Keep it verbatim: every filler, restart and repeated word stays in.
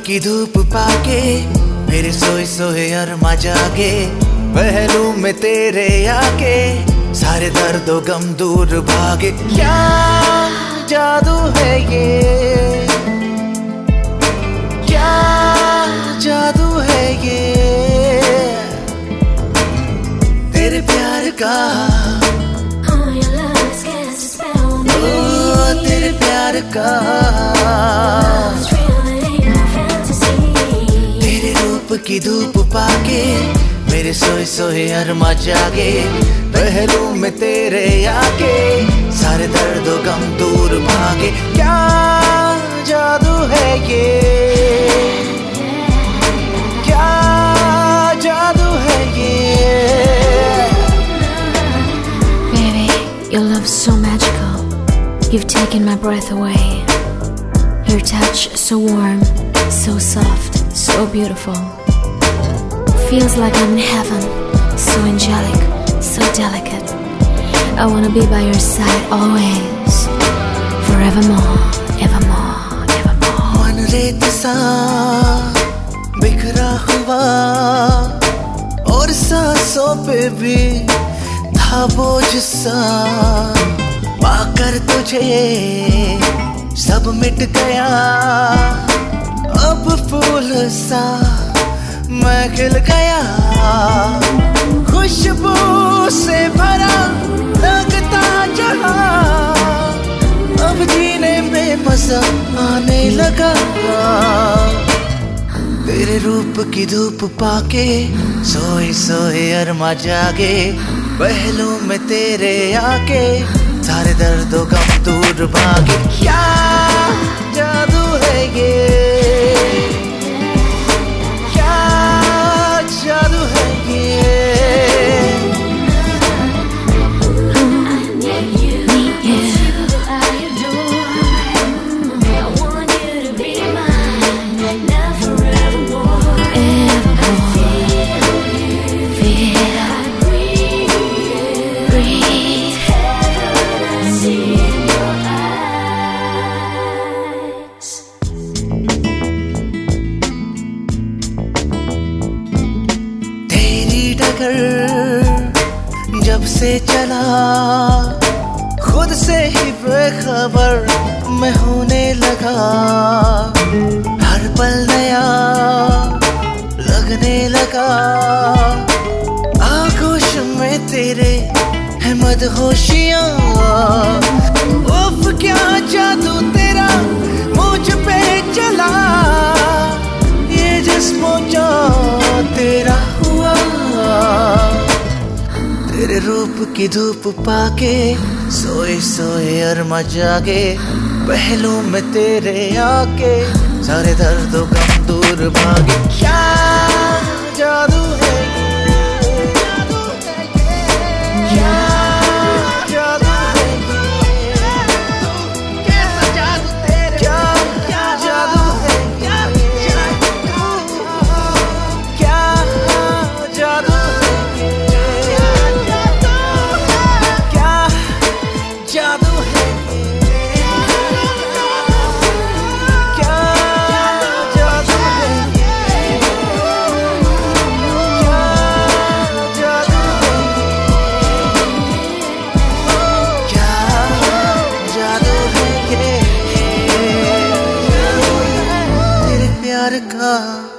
की धूप पाके मेरे सोए सोए अरमा जागे, पहलू में तेरे आके सारे दर्दों गम दूर भागे। क्या जादू है ये, क्या जादू है ये तेरे प्यार का, ओ तेरे प्यार का। तेरे रूप की धूप पाके मेरे सोए सोए अरमा जागे, पहलू में तेरे आके सारे दर्दों गम दूर भागे। क्या जादू है ये, क्या जादू है ये। Baby, your love's so magical, you've taken my breath away. Your touch so warm, so soft, so beautiful. Feels like I'm in heaven, so angelic, so delicate. I wanna be by your side always, forevermore, evermore, evermore. मन रेत सा बिखरा हुआ और सांसों पे भी था बोझ सा, पाकर तुझे सब मिट गया। अब फूल सा मैं खिल गया, खुशबू से भरा लगता जहां, अब जीने में मजा आने लगा। तेरे रूप की धूप पाके सोए सोए अरमा जागे, पहलू में तेरे आके सारे दर्दों गम दूर भागे। क्या जादू है ये, जब से चला खुद से ही बेखबर मैं होने लगा। हर पल नया लगने लगा, आगोश में तेरे है मदहोशियां। उफ क्या जादू तेरा मुझ पे चला, ये जिस्मों जा तेरा हुआ। तेरे रूप की धूप पाके सोए सोए अरमा जागे, पहलू में तेरे आके सारे दर्दों गम दूर भागे। क्या जादू है ये, क्या जादू है ये, कैसा जादू तेरे, क्या क्या जादू है, क्या क्या जादू जादू है, क्या जादू है, क्या जादू है, क्या जादू है ये तेरे प्यार का।